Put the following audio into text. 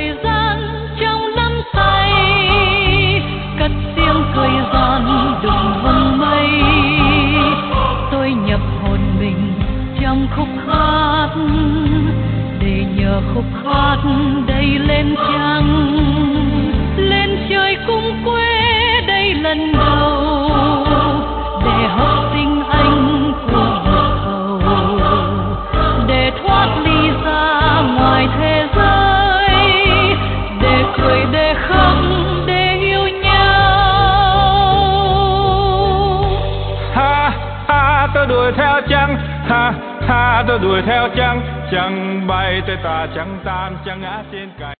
thời gian trong lắm say, cất tiếng cười giòn đừng vầng mây. Tôi nhập hồn mình trong khúc hát, để nhờ khúc hát đây lên trăng, lên trời cung quê đây lần đầu, để học sinh anh của một cầu, để thoát ly ra ngoài thế giới, để cười để khóc để yêu nhau. Ha ha tôi đuổi theo trăng, ha ha tôi đuổi theo trăng, trăng bay tới ta trăng tan trăng ngã trên cành.